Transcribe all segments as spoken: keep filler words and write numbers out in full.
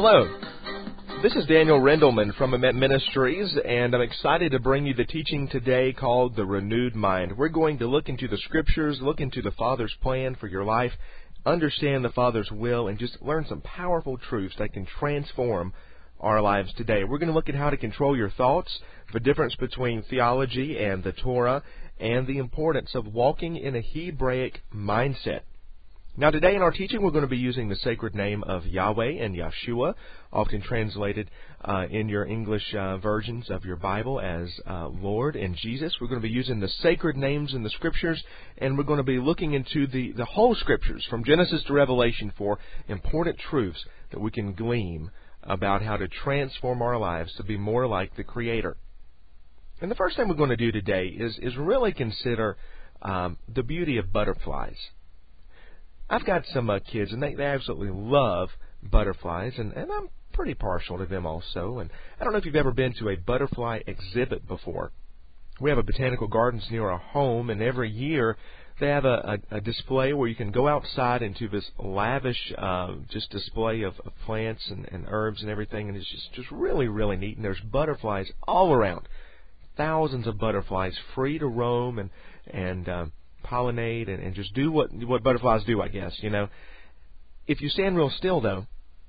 Hello, this is Daniel Rendelman from Ament Ministries, and I'm excited to bring you the teaching today called The Renewed Mind. We're going to look into the Scriptures, look into the Father's plan for your life, understand the Father's will, and just learn some powerful truths that can transform our lives today. We're going to look at how to control your thoughts, the difference between theology and the Torah, and the importance of walking in a Hebraic mindset. Now today in our teaching we're going to be using the sacred name of Yahweh and Yeshua, often translated uh, in your English uh, versions of your Bible as uh, Lord and Jesus. We're going to be using the sacred names in the Scriptures, and we're going to be looking into the, the whole Scriptures from Genesis to Revelation for important truths that we can glean about how to transform our lives to be more like the Creator. And the first thing we're going to do today is, is really consider um, the beauty of butterflies. I've got some uh, kids, and they, they absolutely love butterflies, and, and I'm pretty partial to them also. And I don't know if you've ever been to a butterfly exhibit before. We have a botanical gardens near our home, and every year they have a, a, a display where you can go outside into this lavish uh, just display of, of plants and, and herbs and everything, and it's just, just really, really neat. And there's butterflies all around, thousands of butterflies free to roam and and um, pollinate and, and just do what what butterflies do, I guess. You know, if you stand real still, though,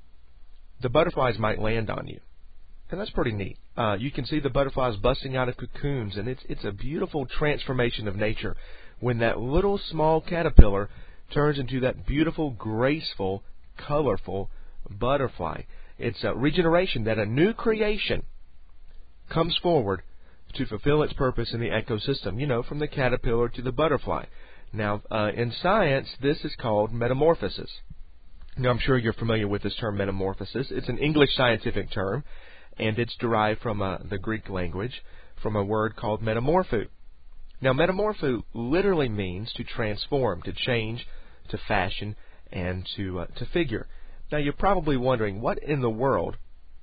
the butterflies might land on you, and that's pretty neat. Uh, you can see the butterflies busting out of cocoons, and it's it's a beautiful transformation of nature when that little small caterpillar turns into that beautiful, graceful, colorful butterfly. It's a regeneration, that a new creation comes forward to fulfill its purpose in the ecosystem, you know, from the caterpillar to the butterfly. Now, uh, in science, this is called metamorphosis. Now, I'm sure you're familiar with this term metamorphosis. It's an English scientific term, and it's derived from uh, the Greek language, from a word called metamorpho. Now, metamorpho literally means to transform, to change, to fashion, and to uh, to figure. Now, you're probably wondering, what in the world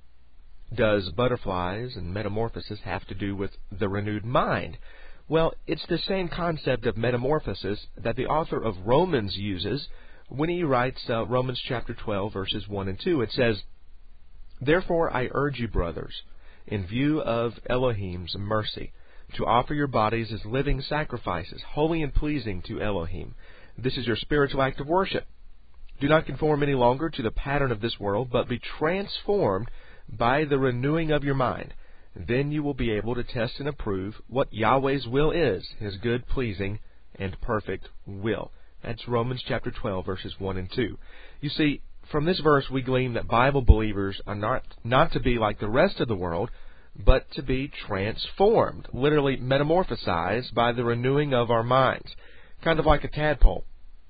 does butterflies and metamorphosis have to do with the renewed mind? Well, it's the same concept of metamorphosis that the author of Romans uses when he writes uh, Romans chapter twelve, verses one and two. It says, "Therefore I urge you, brothers, in view of Elohim's mercy, to offer your bodies as living sacrifices, holy and pleasing to Elohim. This is your spiritual act of worship. Do not conform any longer to the pattern of this world, but be transformed by the renewing of your mind. Then you will be able to test and approve what Yahweh's will is, His good, pleasing, and perfect will." That's Romans chapter twelve, verses one and two. You see, from this verse we glean that Bible believers are not, not to be like the rest of the world, but to be transformed, literally metamorphosized by the renewing of our minds. Kind of like a tadpole.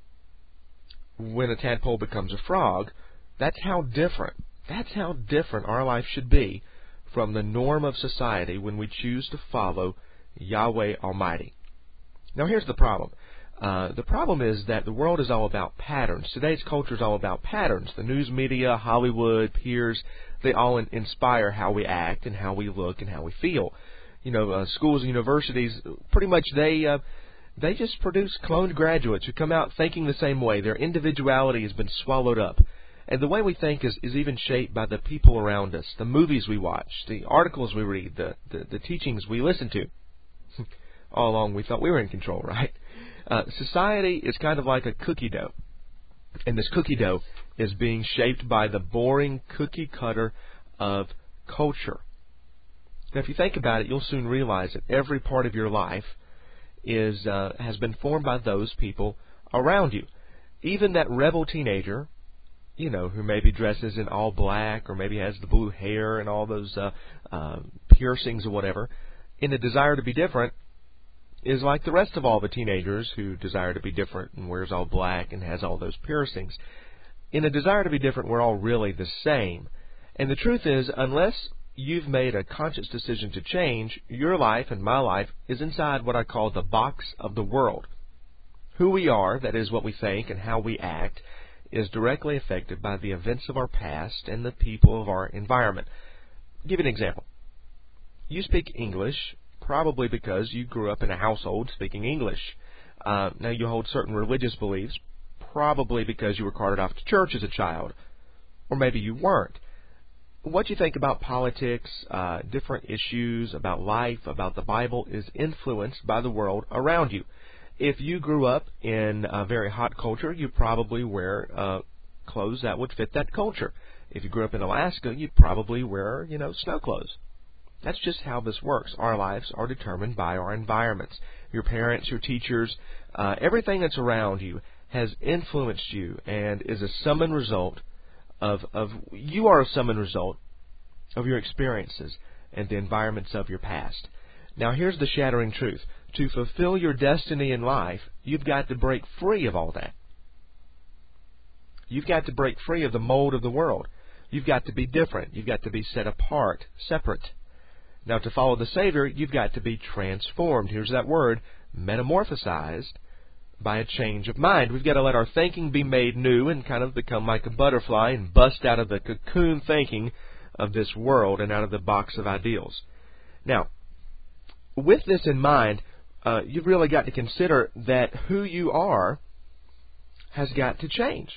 When a tadpole becomes a frog, that's how different That's how different our life should be from the norm of society when we choose to follow Yahweh Almighty. Now here's the problem. Uh, the problem is that the world is all about patterns. Today's culture is all about patterns. The news media, Hollywood, peers, they all in- inspire how we act and how we look and how we feel. You know, uh, schools and universities, pretty much they uh, they just produce cloned graduates who come out thinking the same way. Their individuality has been swallowed up. And the way we think is, is even shaped by the people around us, the movies we watch, the articles we read, the, the, the teachings we listen to. All along we thought we were in control, right? Uh, society is kind of like a cookie dough. And this cookie dough is being shaped by the boring cookie cutter of culture. Now, if you think about it, you'll soon realize that every part of your life is uh, has been formed by those people around you. Even that rebel teenager, you know, who maybe dresses in all black or maybe has the blue hair and all those uh, uh, piercings or whatever, in a desire to be different, is like the rest of all the teenagers who desire to be different and wears all black and has all those piercings. In a desire to be different, we're all really the same. And the truth is, unless you've made a conscious decision to change, your life and my life is inside what I call the box of the world. Who we are, that is what we think and how we act, is directly affected by the events of our past and the people of our environment. I'll give you an example. You speak English probably because you grew up in a household speaking English. Uh, now you hold certain religious beliefs probably because you were carted off to church as a child. Or maybe you weren't. what you think about politics, uh, different issues, about life, about the Bible is influenced by the world around you. If you grew up in a very hot culture, you probably wear uh, clothes that would fit that culture. If you grew up in Alaska, you'd probably wear, you know, snow clothes. That's just how this works. Our lives are determined by our environments. Your parents, your teachers, uh, everything that's around you has influenced you and is a sum and result of, of, you are a sum and result of your experiences and the environments of your past. Now here's the shattering truth. To fulfill your destiny in life, you've got to break free of all that. You've got to break free of the mold of the world. You've got to be different. You've got to be set apart, separate. Now, to follow the Savior, you've got to be transformed. Here's that word, metamorphosized, by a change of mind. We've got to let our thinking be made new and kind of become like a butterfly and bust out of the cocoon thinking of this world and out of the box of ideals. Now, with this in mind, uh, you've really got to consider that who you are has got to change.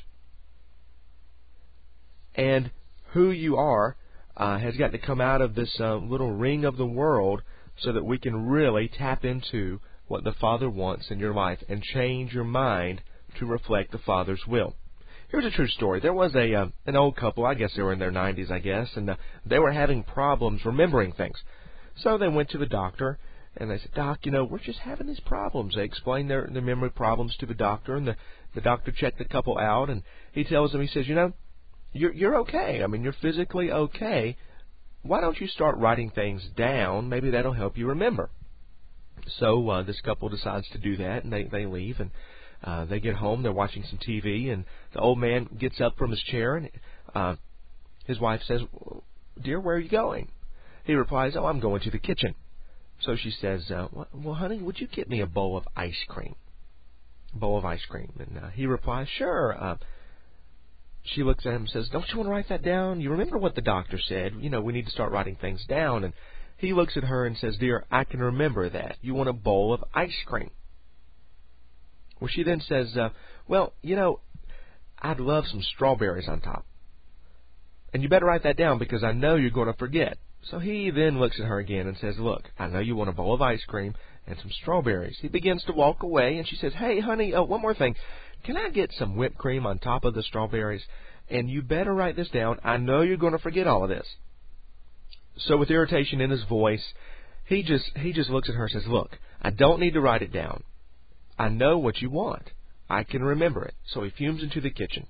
And who you are uh, has got to come out of this uh, little ring of the world so that we can really tap into what the Father wants in your life and change your mind to reflect the Father's will. Here's a true story. There was a uh, an old couple, I guess they were in their nineties, I guess, and uh, they were having problems remembering things. So they went to the doctor, and they said, Doc, you know, we're just having these problems. They explained their, their memory problems to the doctor, and the, the doctor checked the couple out, and he tells them, he says, you know, You're, you're okay. I mean, you're physically okay. Why don't you start writing things down? Maybe that'll help you remember. So uh, this couple decides to do that, and they, they leave, and uh, they get home. They're watching some T V, and the old man gets up from his chair, and uh, his wife says, Dear, where are you going? He replies, Oh, I'm going to the kitchen. So she says, uh, Well, honey, would you get me a bowl of ice cream? A bowl of ice cream. And uh, he replies, Sure. Uh, She looks at him and says, Don't you want to write that down? You remember what the doctor said. You know, we need to start writing things down. And he looks at her and says, Dear, I can remember that. You want a bowl of ice cream. Well, she then says, uh, Well, you know, I'd love some strawberries on top. And you better write that down because I know you're going to forget. So he then looks at her again and says, Look, I know you want a bowl of ice cream and some strawberries. He begins to walk away, and she says, Hey, honey, uh, one more thing. Can I get some whipped cream on top of the strawberries? And you better write this down. I know you're going to forget all of this. So with irritation in his voice, he just he just looks at her and says, Look, I don't need to write it down. I know what you want. I can remember it. So he fumes into the kitchen.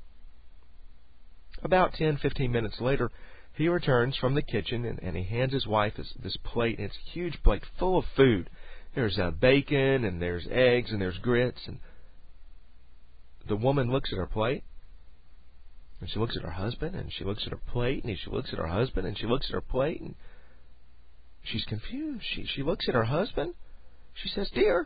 About ten, fifteen minutes later, he returns from the kitchen, and, and he hands his wife this, this plate, and it's a huge plate full of food. There's uh, bacon, and there's eggs, and there's grits, and the woman looks at her plate, and she looks at her husband, and she looks at her plate, and she looks at her husband, and she looks at her plate, and she's confused. She she looks at her husband. She says, Dear,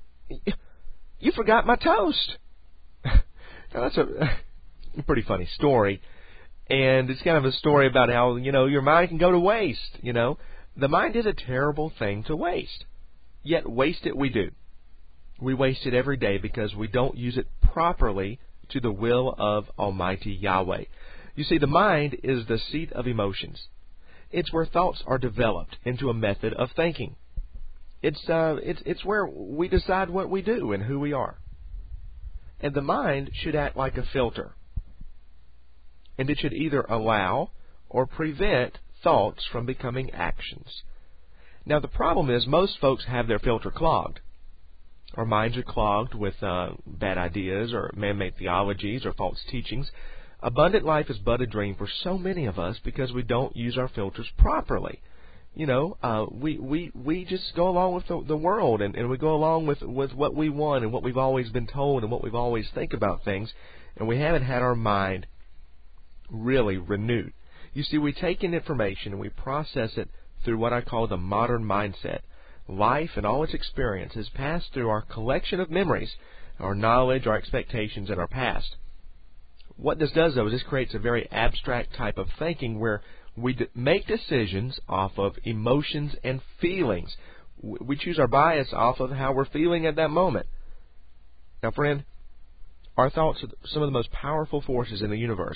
you forgot my toast. Now, that's a, a pretty funny story, and it's kind of a story about how, you know, your mind can go to waste, you know. The mind is a terrible thing to waste, yet waste it we do. We waste it every day because we don't use it properly to the will of Almighty Yahweh. You see, the mind is the seat of emotions. It's where thoughts are developed into a method of thinking. It's uh, it's it's where we decide what we do and who we are. And the mind should act like a filter. And it should either allow or prevent thoughts from becoming actions. Now, the problem is most folks have their filter clogged. Our minds are clogged with uh, bad ideas or man-made theologies or false teachings. Abundant life is but a dream for so many of us because we don't use our filters properly. You know, uh, we, we, we just go along with the, the world, and, and we go along with, with what we want and what we've always been told and what we've always think about things, and we haven't had our mind really renewed. You see, we take in information and we process it through what I call the modern mindset. Life and all its experiences pass through our collection of memories, our knowledge, our expectations, and our past. What this does, though, is this creates a very abstract type of thinking where we d- make decisions off of emotions and feelings. We choose our bias off of how we're feeling at that moment. Now, friend, our thoughts are some of the most powerful forces in the universe.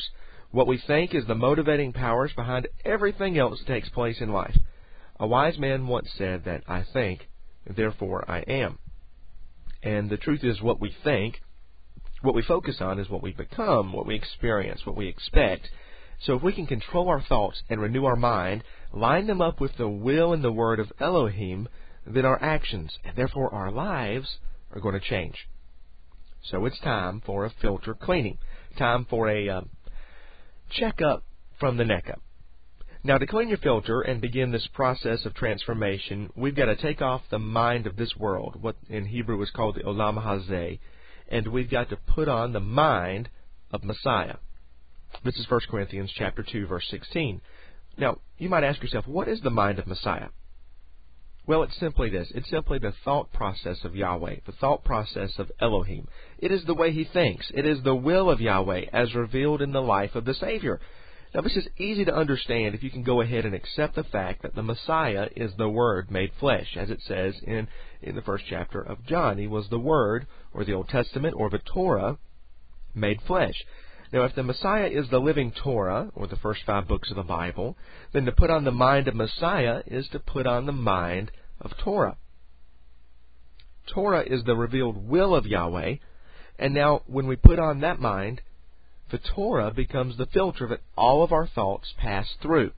What we think is the motivating powers behind everything else that takes place in life. A wise man once said that I think, therefore I am. And the truth is, what we think, what we focus on is what we become, what we experience, what we expect. So if we can control our thoughts and renew our mind, line them up with the will and the word of Elohim, then our actions, and therefore our lives, are going to change. So it's time for a filter cleaning. Time for a uh, check-up from the neck up. Now, to clean your filter and begin this process of transformation, we've got to take off the mind of this world, what in Hebrew is called the Olam Hazeh, and we've got to put on the mind of Messiah. This is First Corinthians chapter two, verse sixteen. Now, you might ask yourself, what is the mind of Messiah? Well, it's simply this. It's simply the thought process of Yahweh, the thought process of Elohim. It is the way He thinks. It is the will of Yahweh as revealed in the life of the Savior. Now, this is easy to understand if you can go ahead and accept the fact that the Messiah is the Word made flesh, as it says in, in the first chapter of John. He was the Word, or the Old Testament, or the Torah, made flesh. Now, if the Messiah is the living Torah, or the first five books of the Bible, then to put on the mind of Messiah is to put on the mind of Torah. Torah is the revealed will of Yahweh, and now when we put on that mind, the Torah becomes the filter that all of our thoughts pass through.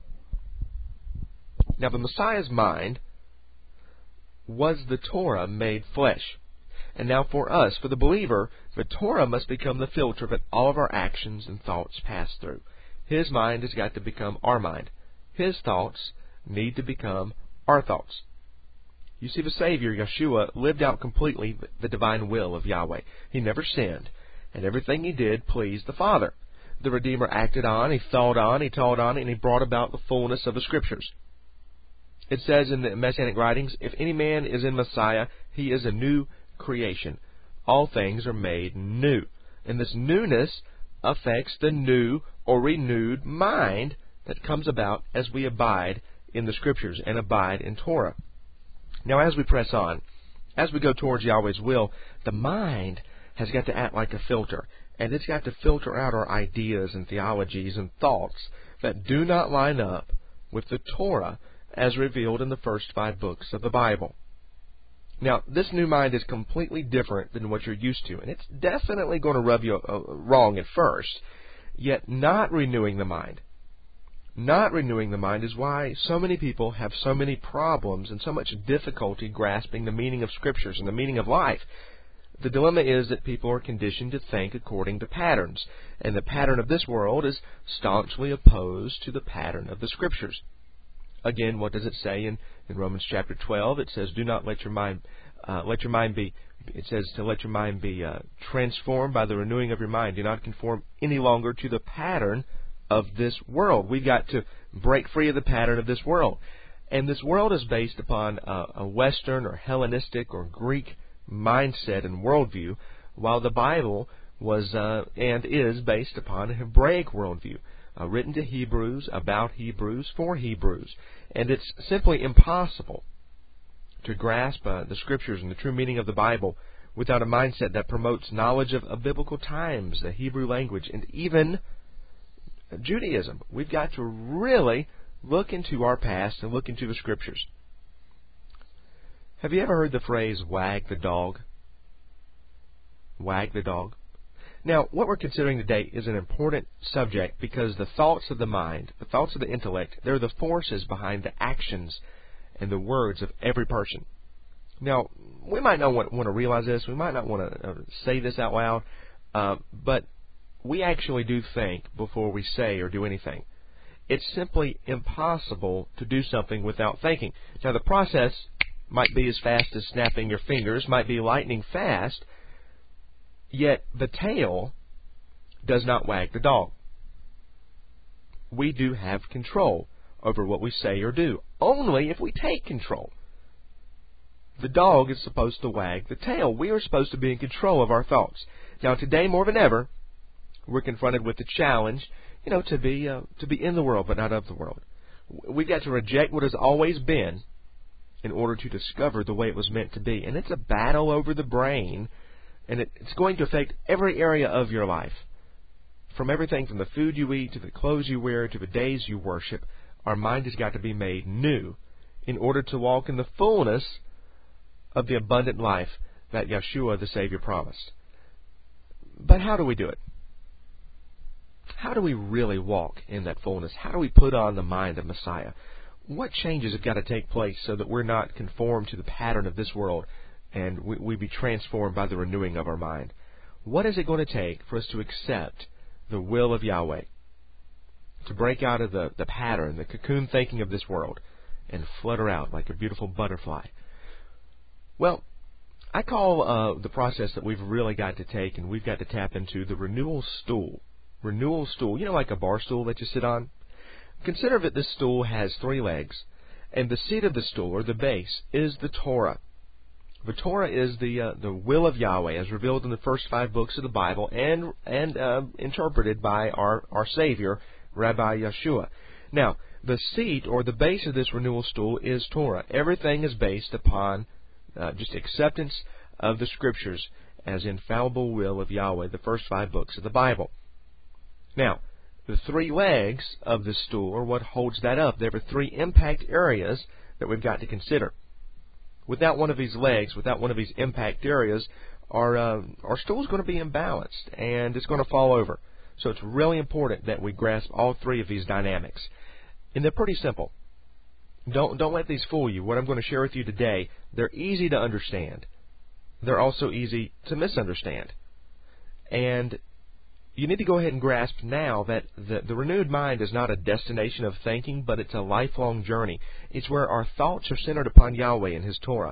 Now, the Messiah's mind was the Torah made flesh. And now for us, for the believer, the Torah must become the filter that all of our actions and thoughts pass through. His mind has got to become our mind. His thoughts need to become our thoughts. You see, the Savior, Yeshua, lived out completely the divine will of Yahweh. He never sinned, and everything He did pleased the Father. The Redeemer acted on, He thought on, He taught on, and He brought about the fullness of the Scriptures. It says in the Messianic writings, if any man is in Messiah, he is a new creation. All things are made new. And this newness affects the new or renewed mind that comes about as we abide in the Scriptures and abide in Torah. Now, as we press on, as we go towards Yahweh's will, the mind has got to act like a filter, and it's got to filter out our ideas and theologies and thoughts that do not line up with the Torah as revealed in the first five books of the Bible. Now, this new mind is completely different than what you're used to, and it's definitely going to rub you uh, wrong at first, yet not renewing the mind. Not renewing the mind is why so many people have so many problems and so much difficulty grasping the meaning of Scriptures and the meaning of life. The dilemma is that people are conditioned to think according to patterns, and the pattern of this world is staunchly opposed to the pattern of the Scriptures. Again, what does it say in, in Romans chapter twelve? It says, "Do not let your mind, uh, let your mind be." It says to let your mind be uh, transformed by the renewing of your mind. Do not conform any longer to the pattern of this world. We've got to break free of the pattern of this world, and this world is based upon a, a Western or Hellenistic or Greek mindset and worldview, while the Bible was uh, and is based upon a Hebraic worldview. Uh, written to Hebrews, about Hebrews, for Hebrews. And it's simply impossible to grasp uh, the Scriptures and the true meaning of the Bible without a mindset that promotes knowledge of, of biblical times, the Hebrew language, and even Judaism. We've got to really look into our past and look into the Scriptures. Have you ever heard the phrase, wag the dog? Wag the dog? Now, what we're considering today is an important subject because the thoughts of the mind, the thoughts of the intellect, they're the forces behind the actions and the words of every person. Now, we might not want, want to realize this, we might not want to uh, say this out loud, uh, but we actually do think before we say or do anything. It's simply impossible to do something without thinking. Now, the process might be as fast as snapping your fingers, might be lightning fast, yet the tail does not wag the dog. We do have control over what we say or do, only if we take control. The dog is supposed to wag the tail. We are supposed to be in control of our thoughts. Now, today more than ever, we're confronted with the challenge, you know, to be uh, to be in the world but not of the world. We've got to reject what has always been in order to discover the way it was meant to be, and it's a battle over the brain. And it's going to affect every area of your life, from everything from the food you eat to the clothes you wear to the days you worship, our mind has got to be made new in order to walk in the fullness of the abundant life that Yeshua the Savior promised. But how do we do it? How do we really walk in that fullness? How do we put on the mind of Messiah? What changes have got to take place so that we're not conformed to the pattern of this world and we, we be transformed by the renewing of our mind? What is it going to take for us to accept the will of Yahweh, to break out of the, the pattern, the cocoon thinking of this world, and flutter out like a beautiful butterfly? Well, I call uh, the process that we've really got to take and we've got to tap into the renewal stool. Renewal stool, you know, like a bar stool that you sit on? Consider that this stool has three legs, and the seat of the stool, or the base, is the Torah. The Torah is the uh, the will of Yahweh, as revealed in the first five books of the Bible, and and uh, interpreted by our, our Savior, Rabbi Yeshua. Now, the seat, or the base of this renewal stool, is Torah. Everything is based upon uh, just acceptance of the Scriptures as infallible will of Yahweh, the first five books of the Bible. Now, the three legs of the stool are what holds that up. There are three impact areas that we've got to consider. Without one of these legs, without one of these impact areas, our uh, our stool is going to be imbalanced and it's going to fall over. So it's really important that we grasp all three of these dynamics. And they're pretty simple. Don't don't let these fool you. What I'm going to share with you today, they're easy to understand. They're also easy to misunderstand. And you need to go ahead and grasp now that the, the renewed mind is not a destination of thinking, but it's a lifelong journey. It's where our thoughts are centered upon Yahweh and His Torah.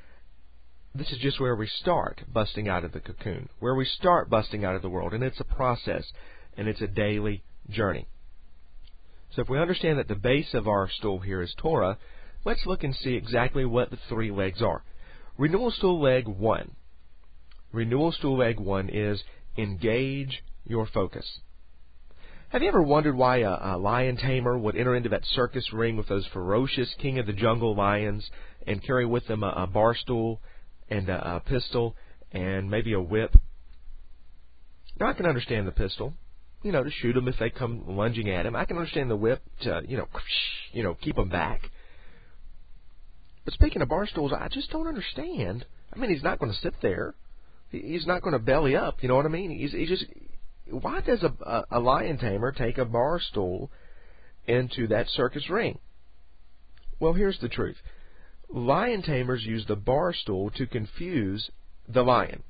This is just where we start busting out of the cocoon, where we start busting out of the world, and it's a process, and it's a daily journey. So if we understand that the base of our stool here is Torah, let's look and see exactly what the three legs are. Renewal stool leg one. Renewal stool leg one is engage your focus. Have you ever wondered why a, a lion tamer would enter into that circus ring with those ferocious king of the jungle lions and carry with them a, a bar stool and a, a pistol and maybe a whip? Now, I can understand the pistol, you know, to shoot them if they come lunging at him. I can understand the whip to, you know, you know, keep them back. But speaking of bar stools, I just don't understand. I mean, he's not going to sit there. He's not going to belly up. You know what I mean? He's, he's just. Why does a, a, a lion tamer take a bar stool into that circus ring? Well, here's the truth. Lion tamers use the bar stool to confuse the lion.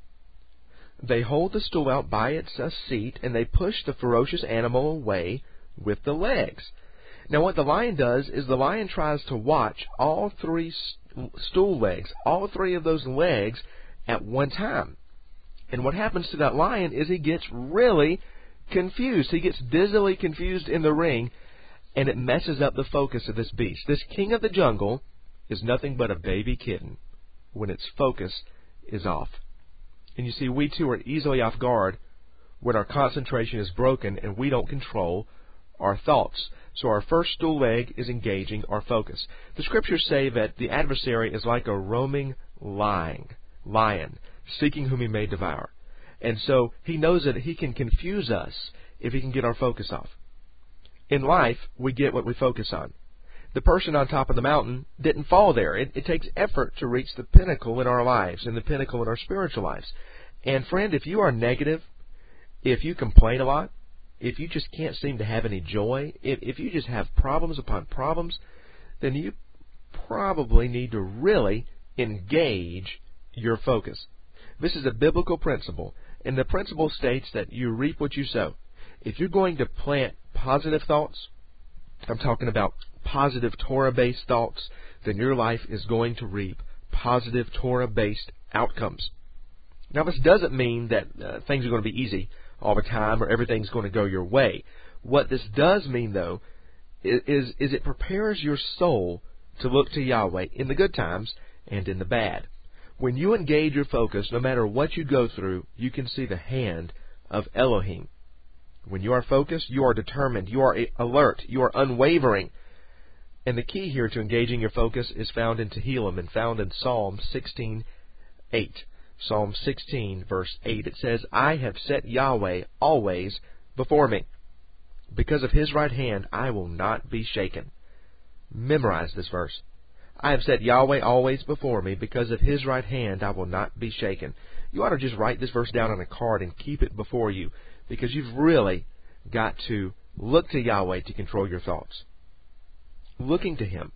They hold the stool out by its uh, seat, and they push the ferocious animal away with the legs. Now, what the lion does is the lion tries to watch all three st- stool legs, all three of those legs at one time. And what happens to that lion is he gets really confused. He gets dizzily confused in the ring, and it messes up the focus of this beast. This king of the jungle is nothing but a baby kitten when its focus is off. And you see, we too are easily off guard when our concentration is broken and we don't control our thoughts. So our first stool leg is engaging our focus. The Scriptures say that the adversary is like a roaming lion, lion, seeking whom he may devour. And so he knows that he can confuse us if he can get our focus off. In life, we get what we focus on. The person on top of the mountain didn't fall there. It, it takes effort to reach the pinnacle in our lives and the pinnacle in our spiritual lives. And friend, if you are negative, if you complain a lot, if you just can't seem to have any joy, if, if you just have problems upon problems, then you probably need to really engage your focus. This is a biblical principle, and the principle states that you reap what you sow. If you're going to plant positive thoughts, I'm talking about positive Torah-based thoughts, then your life is going to reap positive Torah-based outcomes. Now, this doesn't mean that uh, things are going to be easy all the time or everything's going to go your way. What this does mean, though, is, is it prepares your soul to look to Yahweh in the good times and in the bad. When you engage your focus, no matter what you go through, you can see the hand of Elohim. When you are focused, you are determined, you are alert, you are unwavering. And the key here to engaging your focus is found in Tehillim and found in Psalm sixteen eight. Psalm sixteen, verse eight. It says, I have set Yahweh always before me. Because of his right hand, I will not be shaken. Memorize this verse. I have set Yahweh always before me. Because of his right hand, I will not be shaken. You ought to just write this verse down on a card and keep it before you, because you've really got to look to Yahweh to control your thoughts. Looking to him,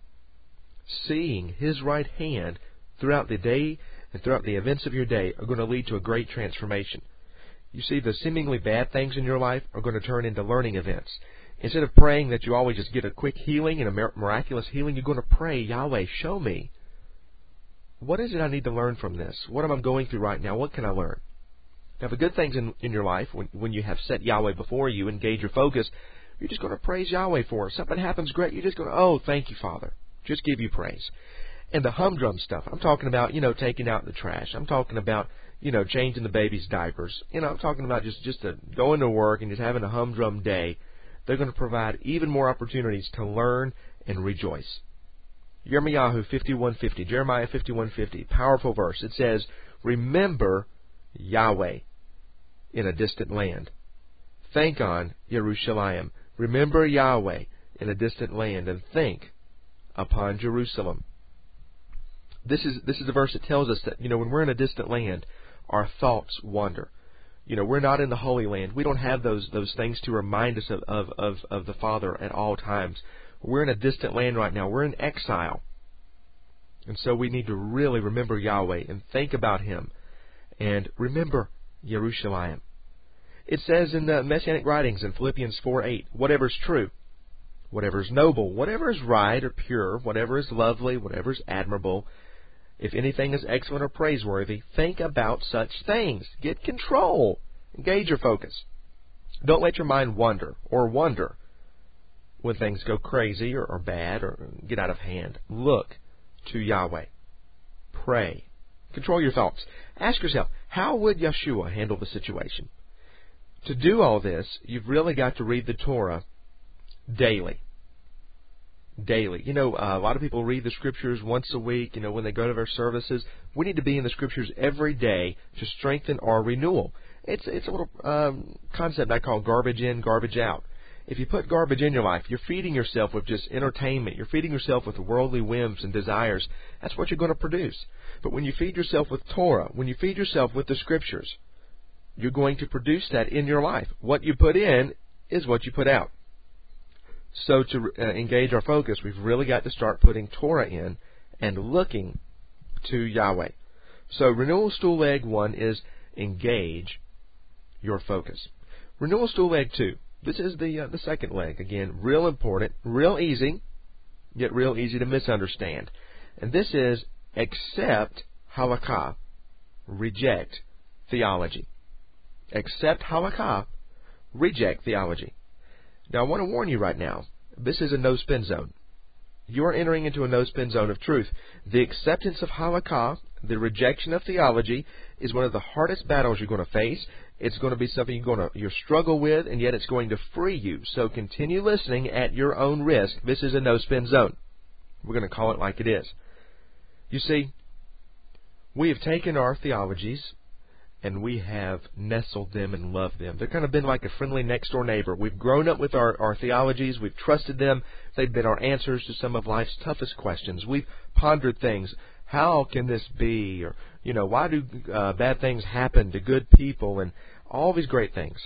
seeing his right hand throughout the day and throughout the events of your day are going to lead to a great transformation. You see, the seemingly bad things in your life are going to turn into learning events. Instead of praying that you always just get a quick healing and a miraculous healing, you're going to pray, Yahweh, show me. What is it I need to learn from this? What am I going through right now? What can I learn? Now, the good things in, in your life, when, when you have set Yahweh before you, engage your focus, you're just going to praise Yahweh for it. Something happens great, you're just going to, oh, thank you, Father. Just give you praise. And the humdrum stuff, I'm talking about, you know, taking out the trash. I'm talking about, you know, changing the baby's diapers. You know, I'm talking about just, just a, going to work and just having a humdrum day. They're going to provide even more opportunities to learn and rejoice. Jeremiah fifty-one fifty, Jeremiah fifty-one fifty, powerful verse. It says, remember Yahweh in a distant land. Think on Jerusalem. Remember Yahweh in a distant land, and think upon Jerusalem. This is this is the verse that tells us that, you know, when we're in a distant land, our thoughts wander. You know, we're not in the Holy Land. We don't have those those things to remind us of, of, of, of the Father at all times. We're in a distant land right now. We're in exile. And so we need to really remember Yahweh and think about him. And remember Jerusalem. It says in the Messianic writings in Philippians four eight, whatever is true, whatever is noble, whatever is right or pure, whatever is lovely, whatever is admirable, if anything is excellent or praiseworthy, think about such things. Get control. Engage your focus. Don't let your mind wander or wonder when things go crazy or, or bad or get out of hand. Look to Yahweh. Pray. Control your thoughts. Ask yourself, how would Yeshua handle the situation? To do all this, you've really got to read the Torah daily. Daily. You know, uh, a lot of people read the Scriptures once a week, you know, when they go to their services. We need to be in the Scriptures every day to strengthen our renewal. It's it's a little um, concept I call garbage in, garbage out. If you put garbage in your life, you're feeding yourself with just entertainment. You're feeding yourself with worldly whims and desires. That's what you're going to produce. But when you feed yourself with Torah, when you feed yourself with the Scriptures, you're going to produce that in your life. What you put in is what you put out. So to uh, engage our focus, we've really got to start putting Torah in and looking to Yahweh. So renewal stool leg one is engage your focus. Renewal stool leg two. This is the uh, the second leg. Again, real important, real easy, yet real easy to misunderstand. And this is accept halakha, reject theology. Accept halakha, reject theology. Now, I want to warn you right now, this is a no-spin zone. You are entering into a no-spin zone of truth. The acceptance of halakha, the rejection of theology, is one of the hardest battles you're going to face. It's going to be something you're going to you struggle with, and yet it's going to free you. So continue listening at your own risk. This is a no-spin zone. We're going to call it like it is. You see, we have taken our theologies and we have nestled them and loved them. They've kind of been like a friendly next-door neighbor. We've grown up with our, our theologies. We've trusted them. They've been our answers to some of life's toughest questions. We've pondered things. How can this be? Or, you know, why do uh, bad things happen to good people? And all these great things.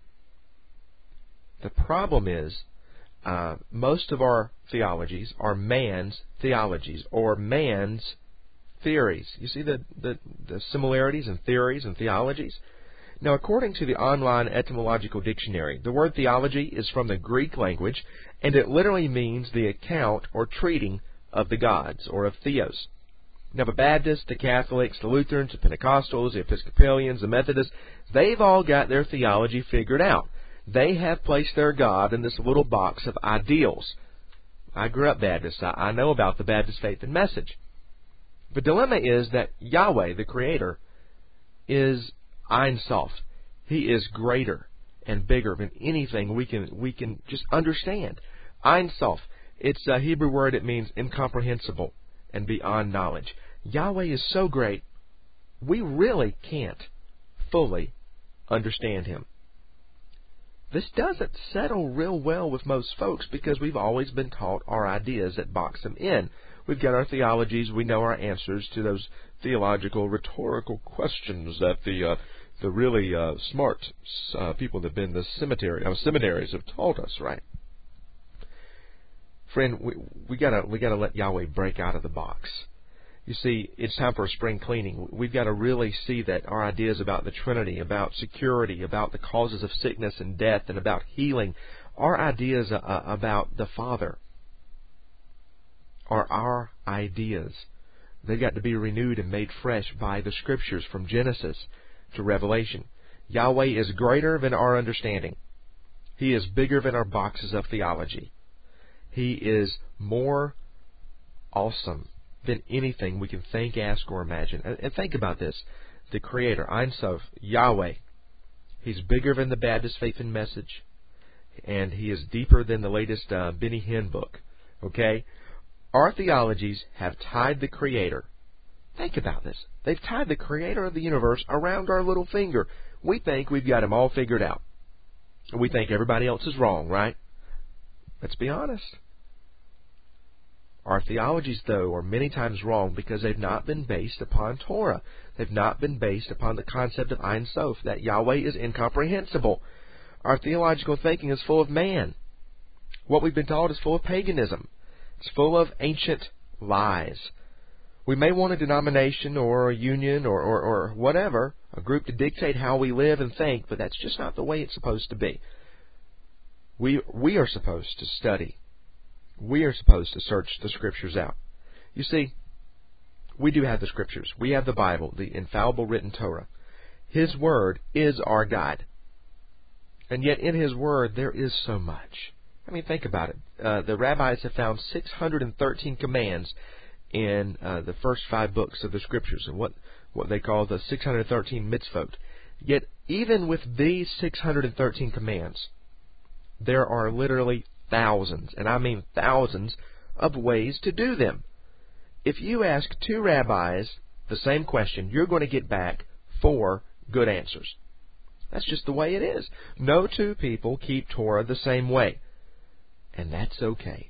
The problem is, uh, most of our theologies are man's theologies or man's theories. You see the, the, the similarities in theories and theologies? Now, according to the online etymological dictionary, the word theology is from the Greek language, and it literally means the account or treating of the gods, or of theos. Now, the Baptists, the Catholics, the Lutherans, the Pentecostals, the Episcopalians, the Methodists, they've all got their theology figured out. They have placed their God in this little box of ideals. I grew up Baptist. I, I know about the Baptist faith and message. The dilemma is that Yahweh, the Creator, is Ein Sof. He is greater and bigger than anything we can we can just understand. Ein Sof. It's a Hebrew word. It means incomprehensible and beyond knowledge. Yahweh is so great, we really can't fully understand Him. This doesn't settle real well with most folks because we've always been taught our ideas that box them in. We've got our theologies. We know our answers to those theological, rhetorical questions that the uh, the really uh, smart uh, people that have been in the cemetery, uh, seminaries have taught us, right? Friend, we, we gotta we gotta let Yahweh break out of the box. You see, it's time for a spring cleaning. We've got to really see that our ideas about the Trinity, about security, about the causes of sickness and death, and about healing, our ideas uh, about the Father are our ideas. They've got to be renewed and made fresh by the Scriptures from Genesis to Revelation. Yahweh is greater than our understanding. He is bigger than our boxes of theology. He is more awesome than anything we can think, ask, or imagine. And think about this. The Creator, Ein Sof, Yahweh, He's bigger than the Baptist Faith and Message, and He is deeper than the latest uh, Benny Hinn book. Okay? Our theologies have tied the Creator. Think about this. They've tied the Creator of the universe around our little finger. We think we've got Him all figured out. We think everybody else is wrong, right? Let's be honest. Our theologies, though, are many times wrong because they've not been based upon Torah. They've not been based upon the concept of Ein Sof, that Yahweh is incomprehensible. Our theological thinking is full of man. What we've been taught is full of paganism. It's full of ancient lies. We may want a denomination or a union or, or, or whatever, a group to dictate how we live and think, but that's just not the way it's supposed to be. We, we are supposed to study. We are supposed to search the Scriptures out. You see, we do have the Scriptures. We have the Bible, the infallible written Torah. His Word is our guide. And yet in His Word there is so much. I mean, think about it. Uh, the rabbis have found six hundred thirteen commands in uh, the first five books of the Scriptures, and what, what they call the six hundred thirteen mitzvot. Yet even with these six hundred thirteen commands, there are literally thousands, and I mean thousands, of ways to do them. If you ask two rabbis the same question, you're going to get back four good answers. That's just the way it is. No two people keep Torah the same way. And that's okay.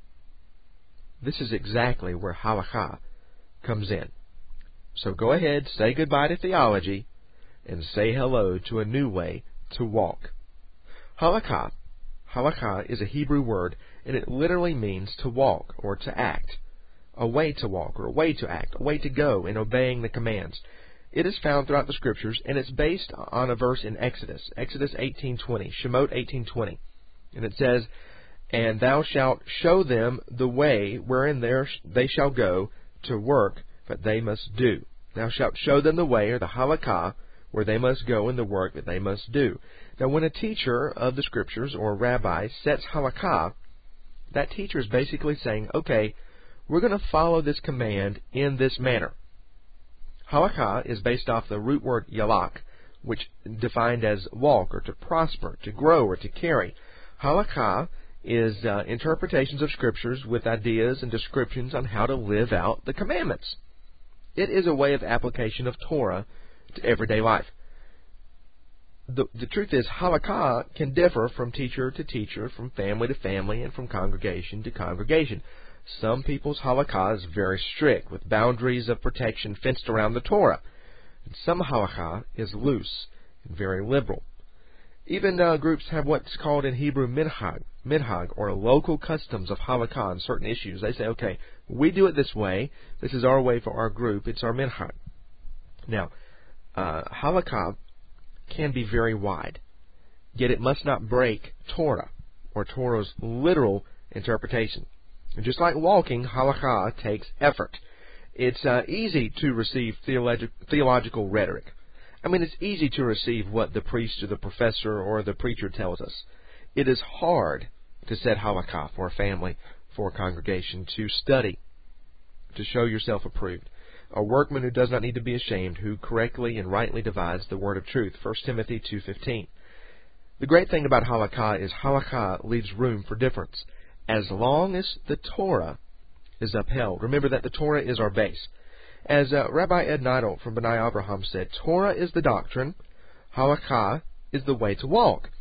This is exactly where halakha comes in. So go ahead, say goodbye to theology, and say hello to a new way to walk. Halakha Halakha is a Hebrew word, and it literally means to walk or to act. A way to walk or a way to act, a way to go in obeying the commands. It is found throughout the Scriptures, and it's based on a verse in Exodus, Exodus eighteen twenty, Shemot eighteen twenty. And it says, "And thou shalt show them the way wherein they shall go to work that they must do. Thou shalt show them the way," or the halakha, where they must go and the work that they must do. Now, when a teacher of the Scriptures or a rabbi sets halakha, that teacher is basically saying, okay, we're going to follow this command in this manner. Halakha is based off the root word yalak, which defined as walk or to prosper, to grow or to carry. Halakha is uh, interpretations of Scriptures with ideas and descriptions on how to live out the commandments. It is a way of application of Torah to everyday life. The, the truth is, halakha can differ from teacher to teacher, from family to family, and from congregation to congregation. Some people's halakha is very strict, with boundaries of protection fenced around the Torah. And some halakha is loose and very liberal. Even uh, groups have what's called in Hebrew minhag, minhag, or local customs of halakha on certain issues. They say, okay, we do it this way. This is our way for our group. It's our minhag. Now, uh, halakha can be very wide, yet it must not break Torah, or Torah's literal interpretation. And just like walking, halakha takes effort. It's uh, easy to receive theologi- theological rhetoric. I mean, it's easy to receive what the priest or the professor or the preacher tells us. It is hard to set halakha for a family, for a congregation, to study, to show yourself approved. A workman who does not need to be ashamed, who correctly and rightly divides the word of truth. First Timothy two fifteen. The great thing about halakha is halakha leaves room for difference, as long as the Torah is upheld. Remember that the Torah is our base. As uh, Rabbi Ed Neidel from B'nai Abraham said, Torah is the doctrine, halakha is the way to walk.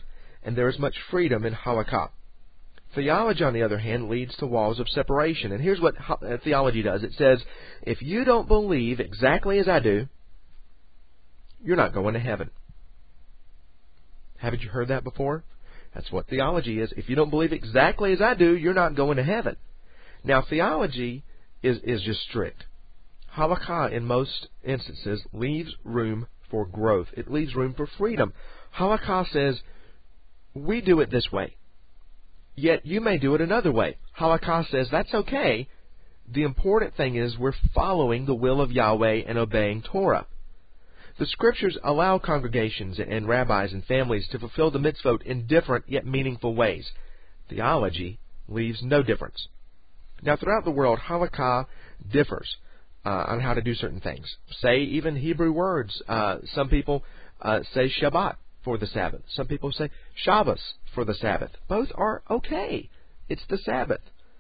and there is much freedom in halakha. Theology, on the other hand, leads to walls of separation. And here's what theology does. It says, if you don't believe exactly as I do, you're not going to heaven. Haven't you heard that before? That's what theology is. If you don't believe exactly as I do, you're not going to heaven. Now, theology is, is just strict. Halakha, in most instances, leaves room for growth. It leaves room for freedom. Halakha says, we do it this way, yet you may do it another way. Halakha says, that's okay. The important thing is we're following the will of Yahweh and obeying Torah. The Scriptures allow congregations and rabbis and families to fulfill the mitzvot in different yet meaningful ways. Theology leaves no difference. Now, throughout the world, halakha differs uh, on how to do certain things. Say even Hebrew words. Uh, some people uh, say Shabbat for the Sabbath. Some people say Shabbos for the Sabbath. Both are okay. It's the Sabbath.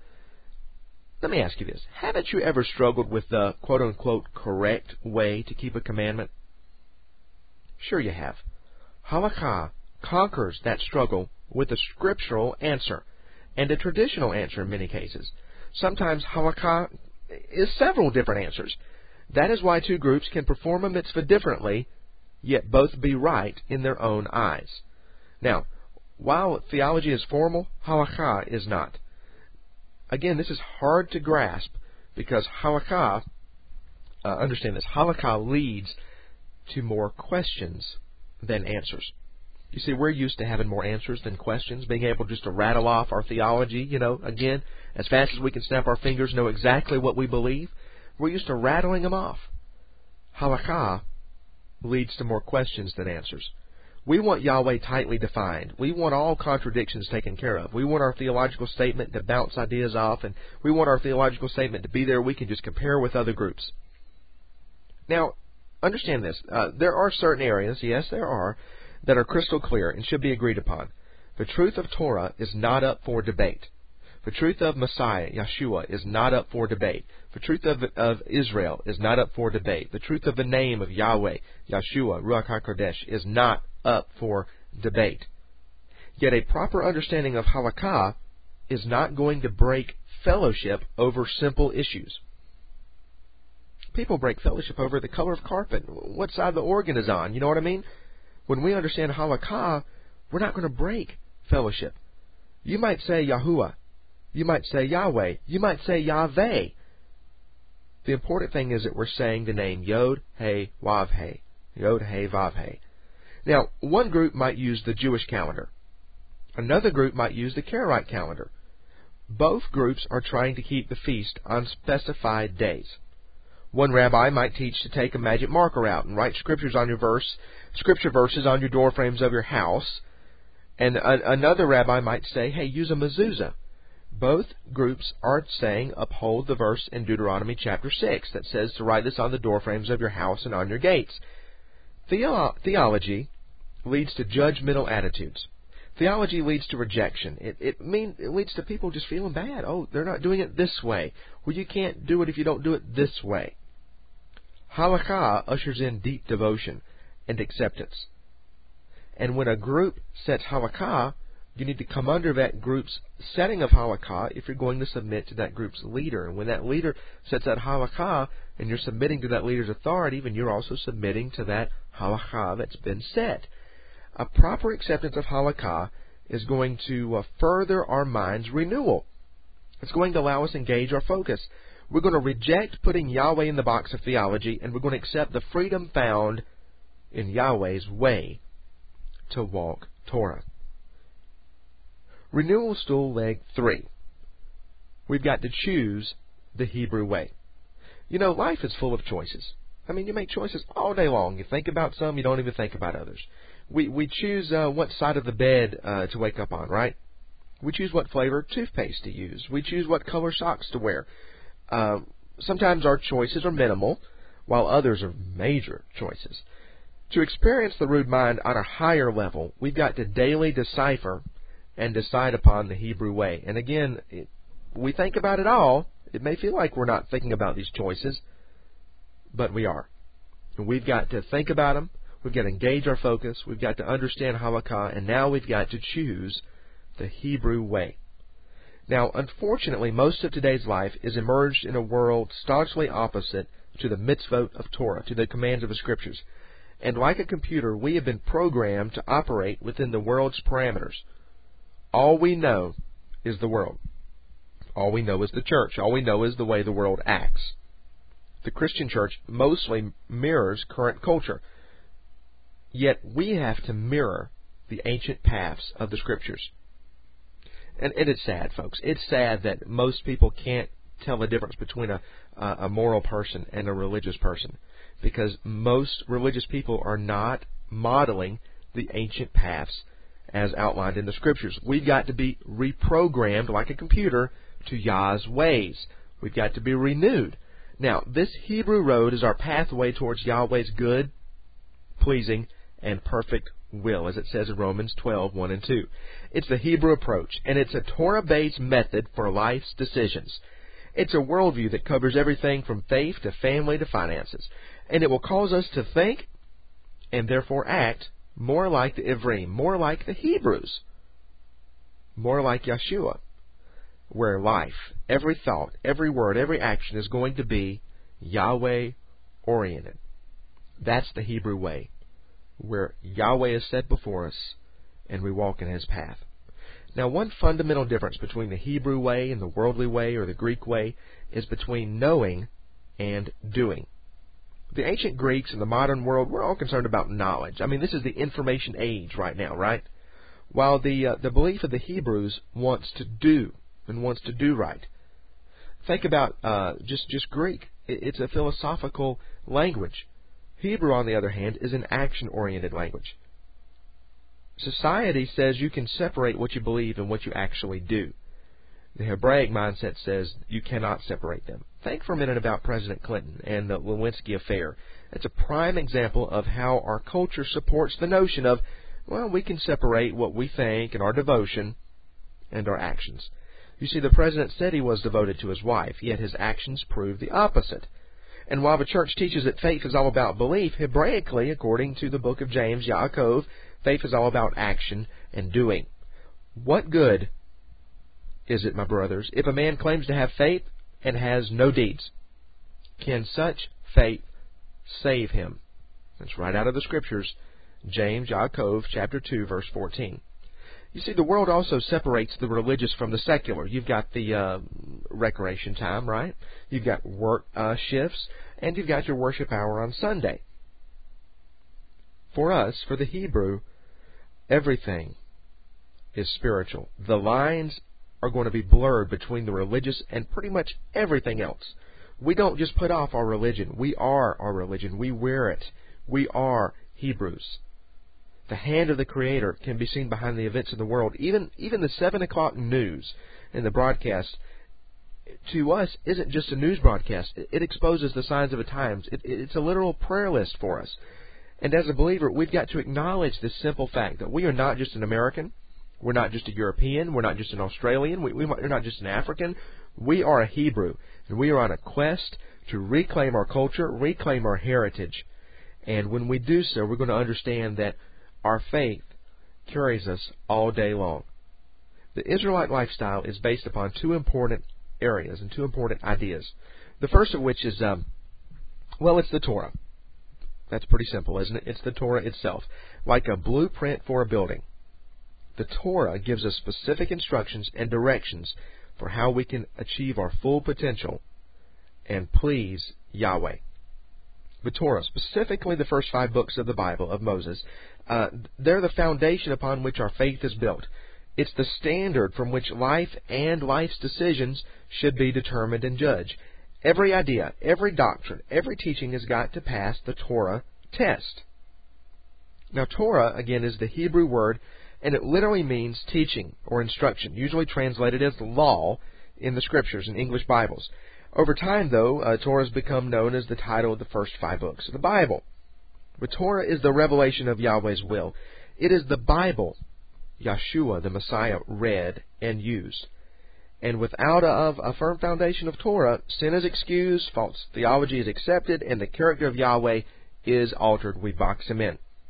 Let me ask you this. Haven't you ever struggled with the quote-unquote correct way to keep a commandment? Sure you have. Halakha conquers that struggle with a scriptural answer and a traditional answer in many cases. Sometimes halakha is several different answers. That is why two groups can perform a mitzvah differently, yet both be right in their own eyes. Now, while theology is formal, halakha is not. Again, this is hard to grasp because halakha, uh, understand this, halakha leads to more questions than answers. You see, we're used to having more answers than questions, being able just to rattle off our theology, you know, again, as fast as we can snap our fingers, know exactly what we believe. We're used to rattling them off. Halakha leads to more questions than answers. We want Yahweh tightly defined. We want all contradictions taken care of. We want our theological statement to bounce ideas off, and we want our theological statement to be there we can just compare with other groups. Now, understand this. Uh, there are certain areas, yes, there are, that are crystal clear and should be agreed upon. The truth of Torah is not up for debate. The truth of Messiah, Yeshua, is not up for debate. The truth of, of Israel is not up for debate. The truth of the name of Yahweh, Yeshua, Ruach HaKodesh, is not up for debate. Yet a proper understanding of halakha is not going to break fellowship over simple issues. People break fellowship over the color of carpet, what side the organ is on, you know what I mean? When we understand halakha, we're not going to break fellowship. You might say Yahuwah. You might say Yahweh. You might say Yahweh. The important thing is that we're saying the name Yod, He, Wav, He. Yod, He, Vav, He. Now, one group might use the Jewish calendar. Another group might use the Karaite calendar. Both groups are trying to keep the feast on specified days. One rabbi might teach to take a magic marker out and write scriptures on your verse, scripture verses on your door frames of your house. And a, another rabbi might say, hey, use a mezuzah. Both groups are saying uphold the verse in Deuteronomy chapter six that says to write this on the door frames of your house and on your gates. Theo- theology leads to judgmental attitudes. Theology leads to rejection. It, it, mean, it leads to people just feeling bad. Oh, they're not doing it this way. Well, you can't do it if you don't do it this way. Halakha ushers in deep devotion and acceptance. And when a group sets halakha, you need to come under that group's setting of halakha if you're going to submit to that group's leader. And when that leader sets that halakha and you're submitting to that leader's authority, then you're also submitting to that halakha that's been set. A proper acceptance of halakha is going to uh, further our mind's renewal. It's going to allow us to engage our focus. We're going to reject putting Yahweh in the box of theology, and we're going to accept the freedom found in Yahweh's way to walk Torah. Renewal stool leg three. We've got to choose the Hebrew way. You know, life is full of choices. I mean, you make choices all day long. You think about some, you don't even think about others. We we choose uh, what side of the bed uh, to wake up on, right? We choose what flavor toothpaste to use. We choose what color socks to wear. Uh, sometimes our choices are minimal, while others are major choices. To experience the root mind on a higher level, we've got to daily decipher and decide upon the Hebrew way. And again, it, we think about it all. It may feel like we're not thinking about these choices, but we are. And we've got to think about them. We've got to engage our focus. We've got to understand halakha, and now we've got to choose the Hebrew way. Now, unfortunately, most of today's life is immersed in a world staunchly opposite to the mitzvot of Torah, to the commands of the Scriptures. And like a computer, we have been programmed to operate within the world's parameters. All we know is the world. All we know is the church. All we know is the way the world acts. The Christian church mostly mirrors current culture. Yet we have to mirror the ancient paths of the Scriptures. And, and it's sad, folks. It's sad that most people can't tell the difference between a, a moral person and a religious person, because most religious people are not modeling the ancient paths as outlined in the Scriptures. We've got to be reprogrammed like a computer to Yah's ways. We've got to be renewed. Now, this Hebrew road is our pathway towards Yahweh's good, pleasing, and perfect will, as it says in Romans twelve, one and two. It's the Hebrew approach, and it's a Torah-based method for life's decisions. It's a worldview that covers everything from faith to family to finances, and it will cause us to think and therefore act more like the Ivrim, more like the Hebrews, more like Yeshua, where life, every thought, every word, every action is going to be Yahweh-oriented. That's the Hebrew way, where Yahweh is set before us and we walk in His path. Now, one fundamental difference between the Hebrew way and the worldly way or the Greek way is between knowing and doing. The ancient Greeks and the modern world, we're all concerned about knowledge. I mean, this is the information age right now, right? While the uh, the belief of the Hebrews wants to do and wants to do right. Think about uh, just, just Greek. It's a philosophical language. Hebrew, on the other hand, is an action-oriented language. Society says you can separate what you believe and what you actually do. The Hebraic mindset says you cannot separate them. Think for a minute about President Clinton and the Lewinsky affair. It's a prime example of how our culture supports the notion of, well, we can separate what we think and our devotion and our actions. You see, the president said he was devoted to his wife, yet his actions prove the opposite. And while the church teaches that faith is all about belief, Hebraically, according to the book of James, Yaakov, faith is all about action and doing. What good is it, my brothers, if a man claims to have faith and has no deeds? Can such faith save him? That's right out of the Scriptures, James, Yaakov, chapter two, verse fourteen. You see, the world also separates the religious from the secular. You've got the uh, recreation time, right? You've got work uh, shifts, and you've got your worship hour on Sunday. For us, for the Hebrew, everything is spiritual. The lines are going to be blurred between the religious and pretty much everything else. We don't just put off our religion. We are our religion. We wear it. We are Hebrews. The hand of the Creator can be seen behind the events of the world. Even even the seven o'clock news and the broadcast, to us, isn't just a news broadcast. It, it exposes the signs of the times. It, it, it's a literal prayer list for us. And as a believer, we've got to acknowledge this simple fact that we are not just an American. We're not just a European. We're not just an Australian. We, we, we're not just an African. We are a Hebrew. And we are on a quest to reclaim our culture, reclaim our heritage. And when we do so, we're going to understand that our faith carries us all day long. The Israelite lifestyle is based upon two important areas and two important ideas. The first of which is, um, well, it's the Torah. That's pretty simple, isn't it? It's the Torah itself. Like a blueprint for a building. The Torah gives us specific instructions and directions for how we can achieve our full potential and please Yahweh. The Torah, specifically the first five books of the Bible of Moses, uh, they're the foundation upon which our faith is built. It's the standard from which life and life's decisions should be determined and judged. Every idea, every doctrine, every teaching has got to pass the Torah test. Now, Torah, again, is the Hebrew word, and it literally means teaching or instruction, usually translated as law in the Scriptures in English Bibles. Over time, though, uh, Torah has become known as the title of the first five books of the Bible. But Torah is the revelation of Yahweh's will. It is the Bible Yeshua, the Messiah, read and used. And without a, a firm foundation of Torah, sin is excused, false theology is accepted, and the character of Yahweh is altered. We box him in.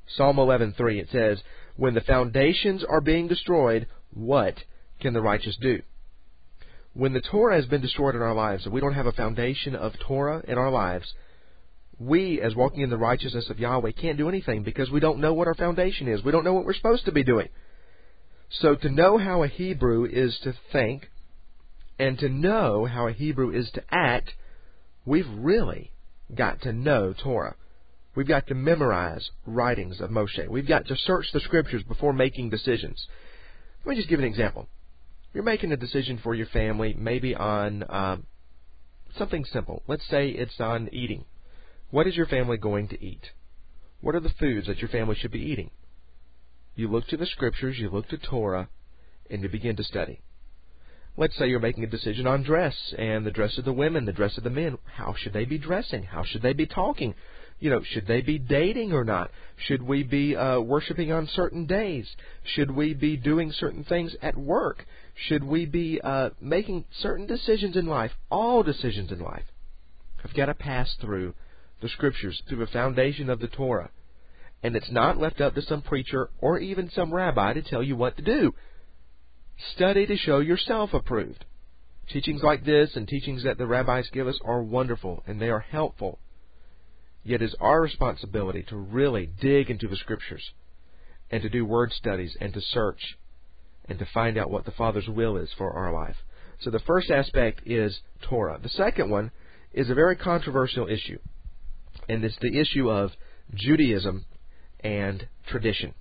Psalm eleven three, it says, when the foundations are being destroyed, what can the righteous do? When the Torah has been destroyed in our lives, and we don't have a foundation of Torah in our lives, we, as walking in the righteousness of Yahweh, can't do anything because we don't know what our foundation is. We don't know what we're supposed to be doing. So to know how a Hebrew is to think, and to know how a Hebrew is to act, we've really got to know Torah. We've got to memorize writings of Moshe. We've got to search the Scriptures before making decisions. Let me just give an example. You're making a decision for your family, maybe on um, something simple. Let's say it's on eating. What is your family going to eat? What are the foods that your family should be eating? You look to the Scriptures, you look to Torah, and you begin to study. Let's say you're making a decision on dress, and the dress of the women, the dress of the men. How should they be dressing? How should they be talking? You know, should they be dating or not? Should we be uh, worshiping on certain days? Should we be doing certain things at work? Should we be uh, making certain decisions in life? All decisions in life have got to pass through the Scriptures, through the foundation of the Torah. And it's not left up to some preacher or even some rabbi to tell you what to do. Study to show yourself approved. Teachings like this and teachings that the rabbis give us are wonderful and they are helpful. Yet it is our responsibility to really dig into the Scriptures and to do word studies and to search and to find out what the Father's will is for our life. So the first aspect is Torah. The second one is a very controversial issue, and it's the issue of Judaism and tradition.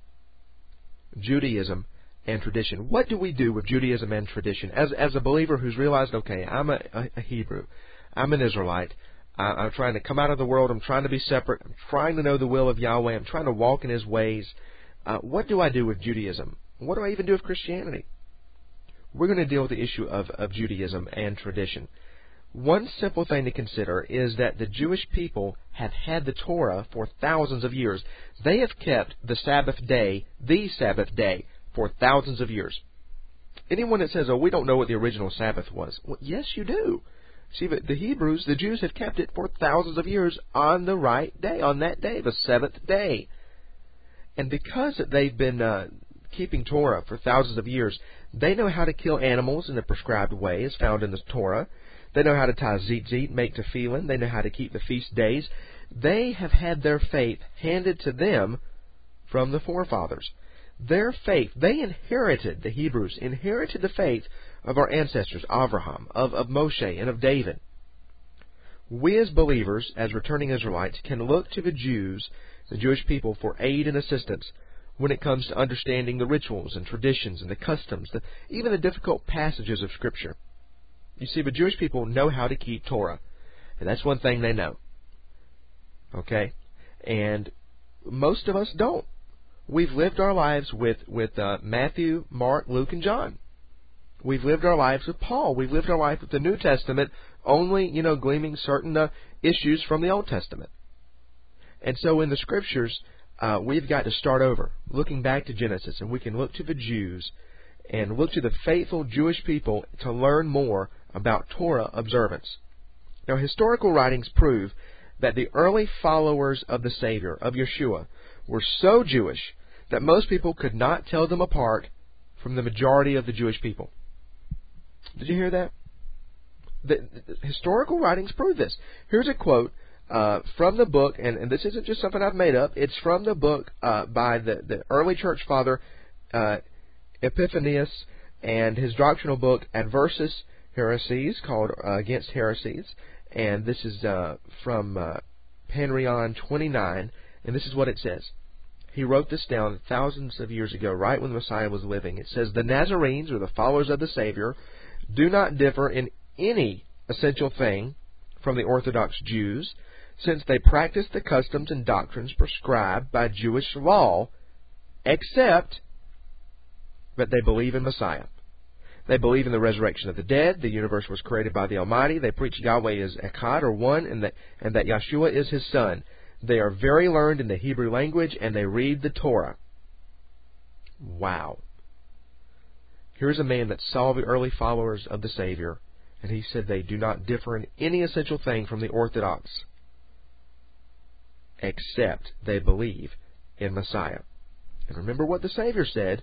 Judaism and tradition. What do we do with Judaism and tradition? As as a believer who's realized, okay, I'm a, a, a Hebrew, I'm an Israelite, I, I'm trying to come out of the world, I'm trying to be separate, I'm trying to know the will of Yahweh, I'm trying to walk in His ways. Uh, what do I do with Judaism? What do I even do with Christianity? We're going to deal with the issue of, of Judaism and tradition. One simple thing to consider is that the Jewish people have had the Torah for thousands of years. They have kept the Sabbath day, the Sabbath day, for thousands of years. Anyone that says, oh, we don't know what the original Sabbath was, well, yes, you do. See, but the Hebrews, the Jews, have kept it for thousands of years on the right day, on that day, the seventh day. And because they've been uh, keeping Torah for thousands of years, they know how to kill animals in the prescribed way as found in the Torah. They know how to tie tzitzit, make tefillin. They know how to keep the feast days. They have had their faith handed to them from the forefathers. Their faith, they inherited, the Hebrews inherited the faith of our ancestors, Abraham, of, of Moshe, and of David. We as believers, as returning Israelites, can look to the Jews, the Jewish people, for aid and assistance when it comes to understanding the rituals and traditions and the customs, the, even the difficult passages of Scripture. You see, the Jewish people know how to keep Torah, and that's one thing they know. Okay? And most of us don't. We've lived our lives with, with uh, Matthew, Mark, Luke, and John. We've lived our lives with Paul. We've lived our life with the New Testament, only, you know, gleaming certain uh, issues from the Old Testament. And so in the Scriptures, uh, we've got to start over, looking back to Genesis, and we can look to the Jews and look to the faithful Jewish people to learn more about Torah observance. Now, historical writings prove that the early followers of the Savior, of Yeshua, were so Jewish that most people could not tell them apart from the majority of the Jewish people. Did you hear that? The, the historical writings prove this. Here's a quote uh, from the book, and, and this isn't just something I've made up. It's from the book uh, by the, the early church father uh, Epiphanius, and his doctrinal book Adversus Heresies, called uh, Against Heresies. And this is uh, from uh, Panrion twenty-nine, and this is what it says. He wrote this down thousands of years ago, right when the Messiah was living. It says, the Nazarenes, or the followers of the Savior, do not differ in any essential thing from the Orthodox Jews, since they practice the customs and doctrines prescribed by Jewish law, except that they believe in Messiah. They believe in the resurrection of the dead. The universe was created by the Almighty. They preach Yahweh is Echad, or one, and that, and that Yeshua is His Son. They are very learned in the Hebrew language, and they read the Torah. Wow. Here's a man that saw the early followers of the Savior, and he said they do not differ in any essential thing from the Orthodox, except they believe in Messiah. And remember what the Savior said.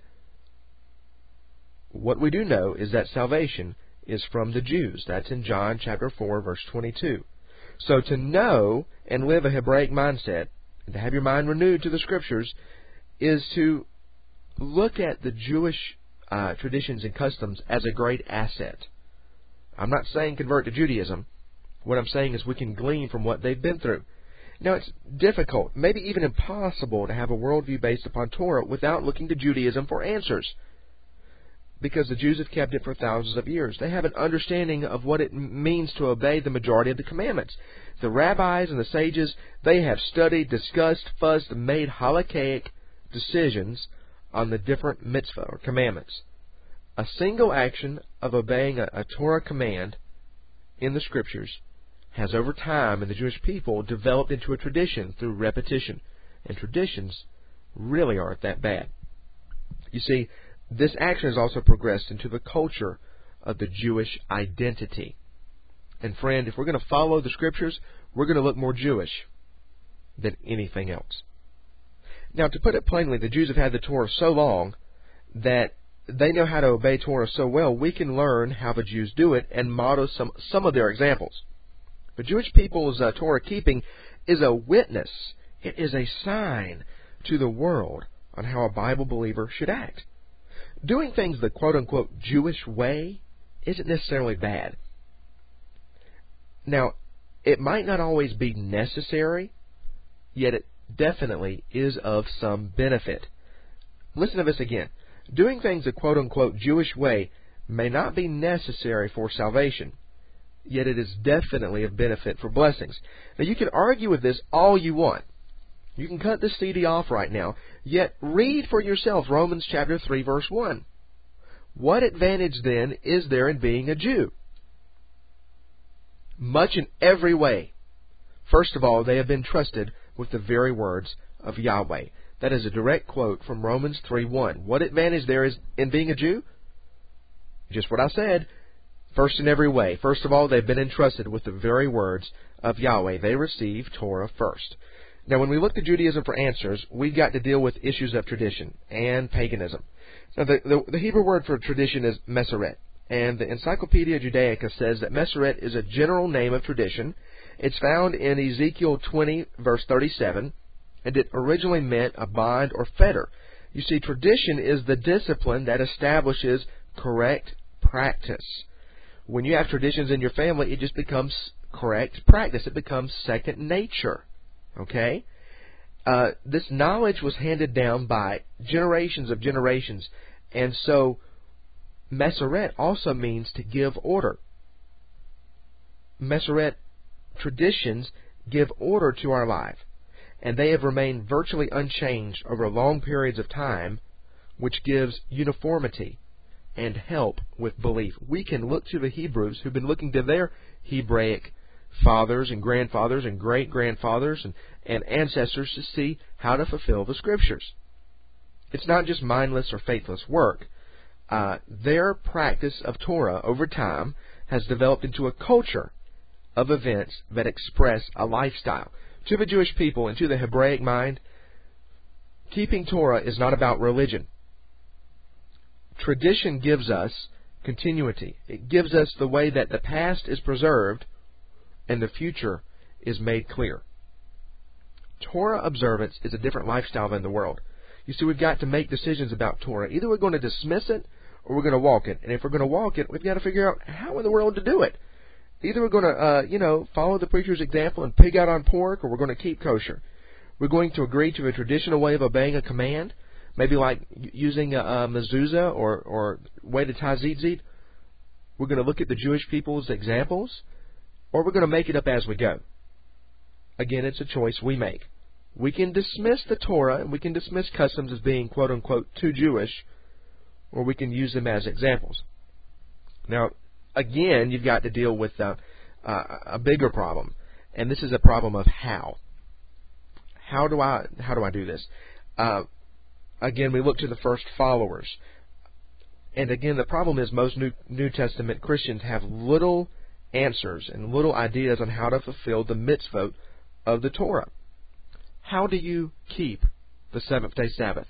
What we do know is that salvation is from the Jews. That's in John chapter four, verse twenty-two. So to know and live a Hebraic mindset, and to have your mind renewed to the Scriptures, is to look at the Jewish uh, traditions and customs as a great asset. I'm not saying convert to Judaism. What I'm saying is we can glean from what they've been through. Now, it's difficult, maybe even impossible, to have a worldview based upon Torah without looking to Judaism for answers, because the Jews have kept it for thousands of years. They have an understanding of what it means to obey the majority of the commandments. The rabbis and the sages, they have studied, discussed, fussed, and made halakhic decisions on the different mitzvah or commandments. A single action of obeying a, a Torah command in the Scriptures has over time in the Jewish people developed into a tradition through repetition. And traditions really aren't that bad. You see, this action has also progressed into the culture of the Jewish identity. And friend, if we're going to follow the Scriptures, we're going to look more Jewish than anything else. Now, to put it plainly, the Jews have had the Torah so long that they know how to obey Torah so well, we can learn how the Jews do it and model some, some of their examples. The Jewish people's uh, Torah keeping is a witness. It is a sign to the world on how a Bible believer should act. Doing things the quote-unquote Jewish way isn't necessarily bad. Now, it might not always be necessary, yet it definitely is of some benefit. Listen to this again. Doing things the quote-unquote Jewish way may not be necessary for salvation, yet it is definitely of benefit for blessings. Now, you can argue with this all you want. You can cut this C D off right now, yet read for yourself Romans chapter three, verse one. What advantage, then, is there in being a Jew? Much in every way. First of all, they have been trusted with the very words of Yahweh. That is a direct quote from Romans three one. What advantage there is in being a Jew? Just what I said. First in every way. First of all, they've been entrusted with the very words of Yahweh. They receive Torah first. Now, when we look to Judaism for answers, we've got to deal with issues of tradition and paganism. Now, the, the, the Hebrew word for tradition is Meseret, and the Encyclopedia Judaica says that Meseret is a general name of tradition. It's found in Ezekiel twenty, verse thirty-seven, and it originally meant a bond or fetter. You see, tradition is the discipline that establishes correct practice. When you have traditions in your family, it just becomes correct practice. It becomes second nature. Okay? Uh, this knowledge was handed down by generations of generations. And so, Meseret also means to give order. Meseret traditions give order to our life. And they have remained virtually unchanged over long periods of time, which gives uniformity and help with belief. We can look to the Hebrews who've been looking to their Hebraic fathers and grandfathers and great-grandfathers and, and ancestors to see how to fulfill the Scriptures. It's not just mindless or faithless work. Uh, their practice of Torah over time has developed into a culture of events that express a lifestyle. To the Jewish people and to the Hebraic mind, keeping Torah is not about religion. Tradition gives us continuity. It gives us the way that the past is preserved and the future is made clear. Torah observance is a different lifestyle than the world. You see, we've got to make decisions about Torah. Either we're going to dismiss it or we're going to walk it. And if we're going to walk it, we've got to figure out how in the world to do it. Either we're going to, uh, you know, follow the preacher's example and pig out on pork, or we're going to keep kosher. We're going to agree to a traditional way of obeying a command, maybe like using a, a mezuzah or, or way to tie tzitzit. We're going to look at the Jewish people's examples, or we're going to make it up as we go. Again, it's a choice we make. We can dismiss the Torah, and we can dismiss customs as being, quote-unquote, too Jewish, or we can use them as examples. Now, again, you've got to deal with uh, uh, a bigger problem, and this is a problem of how. How do I how do I do this? Uh, again, we look to the first followers, and again, the problem is most New, New Testament Christians have little answers and little ideas on how to fulfill the mitzvot of the Torah. How do you keep the seventh-day Sabbath?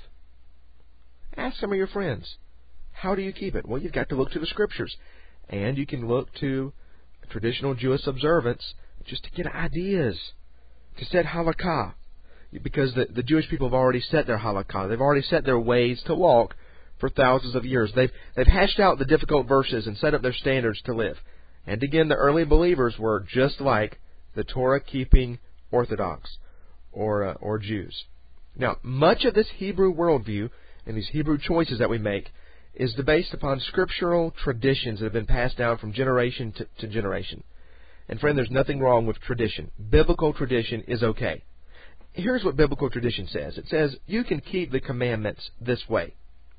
Ask some of your friends. How do you keep it? Well, you've got to look to the Scriptures. And you can look to traditional Jewish observance just to get ideas, to set halakha. Because the, the Jewish people have already set their halakha. They've already set their ways to walk for thousands of years. They've, they've hashed out the difficult verses and set up their standards to live. And again, the early believers were just like the Torah-keeping Orthodox or, uh, or Jews. Now, much of this Hebrew worldview and these Hebrew choices that we make is based upon scriptural traditions that have been passed down from generation to, to generation. And friend, there's nothing wrong with tradition. Biblical tradition is okay. Here's what biblical tradition says. It says, you can keep the commandments this way.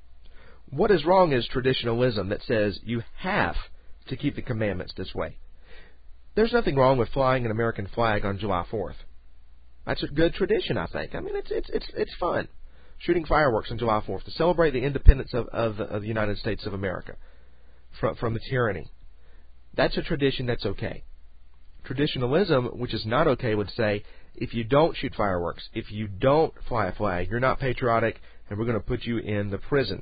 What is wrong is traditionalism that says you have to keep the commandments this way. There's nothing wrong with flying an American flag on July fourth. That's a good tradition, I think. I mean, it's it's it's it's fun. Shooting fireworks on July fourth to celebrate the independence of, of, of the United States of America from, from the tyranny. That's a tradition that's okay. Traditionalism, which is not okay, would say, if you don't shoot fireworks, if you don't fly a flag, you're not patriotic, and we're going to put you in the prison.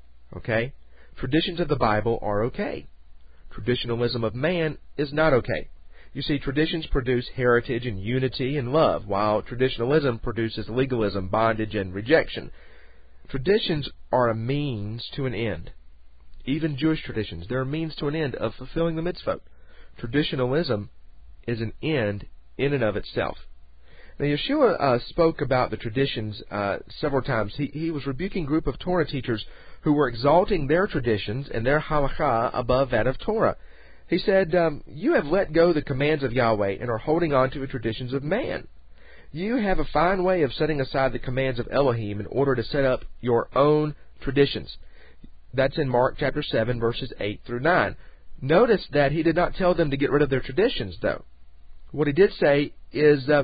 Okay? Traditions of the Bible are okay. Traditionalism of man is not okay. You see, traditions produce heritage and unity and love, while traditionalism produces legalism, bondage, and rejection. Traditions are a means to an end. Even Jewish traditions, they're a means to an end of fulfilling the mitzvot. Traditionalism is an end in and of itself. Now, Yeshua uh, spoke about the traditions uh, several times. He, he was rebuking a group of Torah teachers who were exalting their traditions and their halakha above that of Torah. He said, um, you have let go the commands of Yahweh and are holding on to the traditions of man. You have a fine way of setting aside the commands of Elohim in order to set up your own traditions. That's in Mark chapter seven, verses eight through nine. Notice that he did not tell them to get rid of their traditions, though. What he did say is, uh,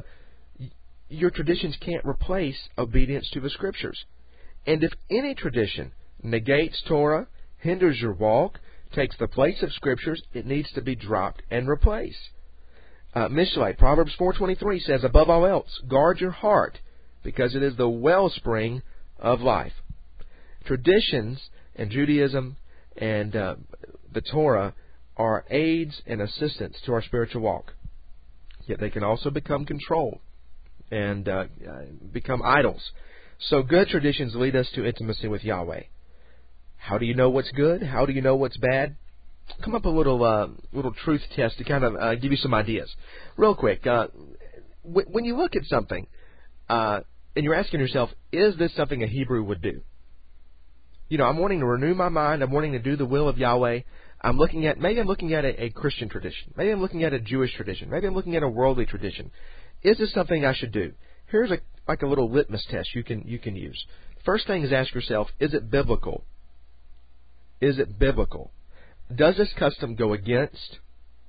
your traditions can't replace obedience to the Scriptures. And if any tradition negates Torah, hinders your walk, takes the place of Scriptures, it needs to be dropped and replaced. Uh, Mishlei, Proverbs four twenty-three says, above all else, guard your heart, because it is the wellspring of life. Traditions and Judaism and uh, the Torah are aids and assistants to our spiritual walk. Yet they can also become control and uh, become idols. So good traditions lead us to intimacy with Yahweh. How do you know what's good? How do you know what's bad? Come up a little uh, little truth test to kind of uh, give you some ideas. Real quick, uh, w- when you look at something uh, and you're asking yourself, is this something a Hebrew would do? You know, I'm wanting to renew my mind. I'm wanting to do the will of Yahweh. I'm looking at, maybe I'm looking at a, a Christian tradition. Maybe I'm looking at a Jewish tradition. Maybe I'm looking at a worldly tradition. Is this something I should do? Here's a, like a little litmus test you can you can use. First thing is ask yourself, is it biblical? Is it biblical? Does this custom go against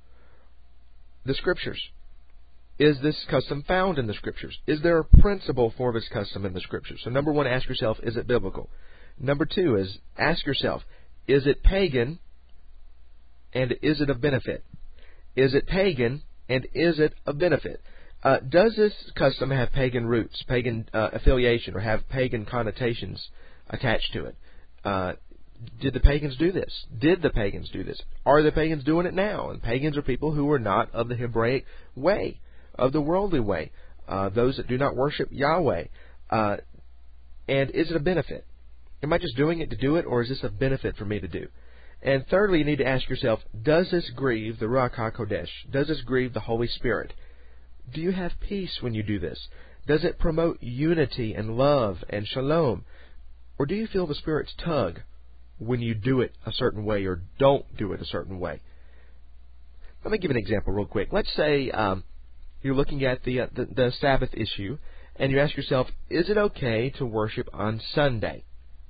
the Scriptures? Is this custom found in the Scriptures? Is there a principle for this custom in the Scriptures? So number one, ask yourself, is it biblical? Number two is, ask yourself, is it pagan and is it of benefit? Is it pagan and is it of benefit? Uh, does this custom have pagan roots, pagan uh, affiliation, or have pagan connotations attached to it? Uh, did the pagans do this? Did the pagans do this? Are the pagans doing it now? And pagans are people who are not of the Hebraic way, of the worldly way, uh, those that do not worship Yahweh. Uh, and is it a benefit? Am I just doing it to do it, or is this a benefit for me to do? And thirdly, you need to ask yourself, does this grieve the Ruach HaKodesh? Does this grieve the Holy Spirit? Do you have peace when you do this? Does it promote unity and love and shalom? Or do you feel the Spirit's tug when you do it a certain way or don't do it a certain way? Let me give an example real quick. Let's say um, you're looking at the, uh, the the Sabbath issue, and you ask yourself, is it okay to worship on Sunday?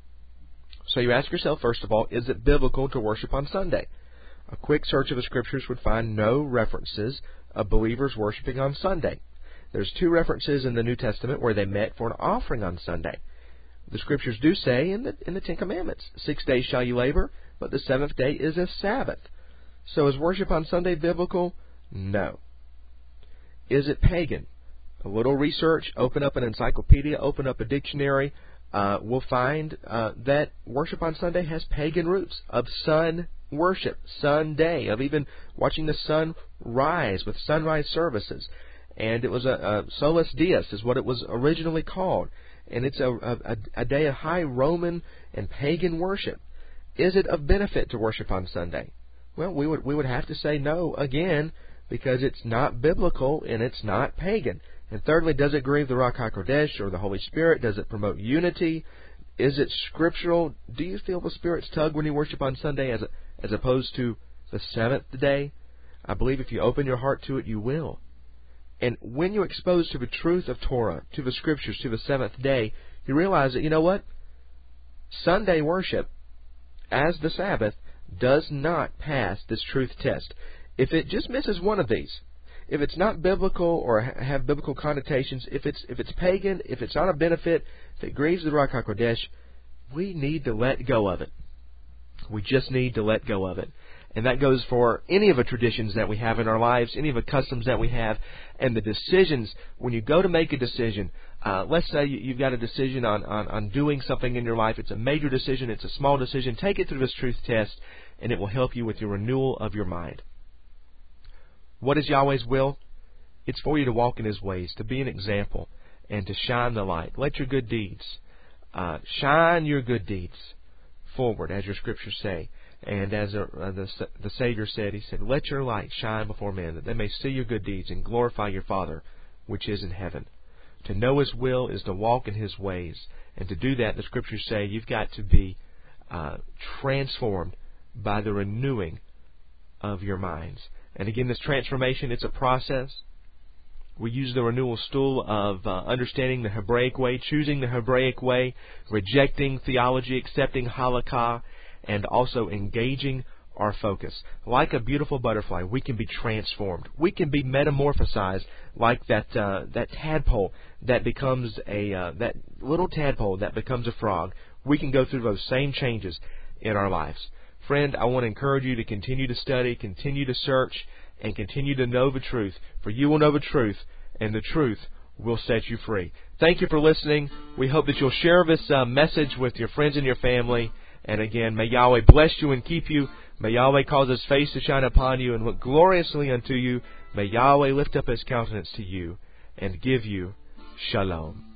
So you ask yourself, first of all, is it biblical to worship on Sunday? A quick search of the Scriptures would find no references of believers worshiping on Sunday. There's two references in the New Testament where they met for an offering on Sunday. The Scriptures do say in the in the Ten Commandments, six days shall you labor, but the seventh day is a Sabbath. So is worship on Sunday biblical? No. Is it pagan? a little research, open up an encyclopedia, open up a dictionary, uh, we'll find uh, that worship on Sunday has pagan roots of sun worship, Sunday, of even watching the sun rise with sunrise services. And it was a, a Solus Dies is what it was originally called. And it's a, a, a day of high Roman and pagan worship. Is it of benefit to worship on Sunday? Well, we would we would have to say no again, because it's not biblical and it's not pagan. And thirdly, does it grieve the Ruach HaKodesh or the Holy Spirit? Does it promote unity? Is it scriptural? Do you feel the Spirit's tug when you worship on Sunday as a, as opposed to the seventh day? I believe if you open your heart to it, you will. And when you're exposed to the truth of Torah, to the Scriptures, to the seventh day, you realize that, you know what? Sunday worship, as the Sabbath, does not pass this truth test. If it just misses one of these, if it's not biblical or have biblical connotations, if it's if it's pagan, if it's not a benefit, if it grieves the Ruach HaKodesh, we need to let go of it. We just need to let go of it. And that goes for any of the traditions that we have in our lives, any of the customs that we have, and the decisions. When you go to make a decision, uh, let's say you've got a decision on, on, on doing something in your life. It's a major decision. It's a small decision. Take it through this truth test, and it will help you with your renewal of your mind. What is Yahweh's will? It's for you to walk in His ways, to be an example, and to shine the light. Let your good deeds, uh, shine your good deeds forward, as your Scriptures say. And as a, uh, the, the Savior said, He said, let your light shine before men, that they may see your good deeds and glorify your Father, which is in heaven. To know His will is to walk in His ways. And to do that, the Scriptures say, you've got to be uh, transformed by the renewing of your minds. And again, this transformation, it's a process. We use the renewal stool of uh, understanding the Hebraic way, choosing the Hebraic way, rejecting theology, accepting halakha, and also engaging our focus. Like a beautiful butterfly, we can be transformed. We can be metamorphosized like that uh, that tadpole that becomes a uh, that little tadpole that becomes a frog. We can go through those same changes in our lives. Friend, I want to encourage you to continue to study, continue to search, and continue to know the truth. For you will know the truth, and the truth will set you free. Thank you for listening. We hope that you'll share this uh, message with your friends and your family. And again, may Yahweh bless you and keep you. May Yahweh cause His face to shine upon you and look gloriously unto you. May Yahweh lift up His countenance to you and give you shalom.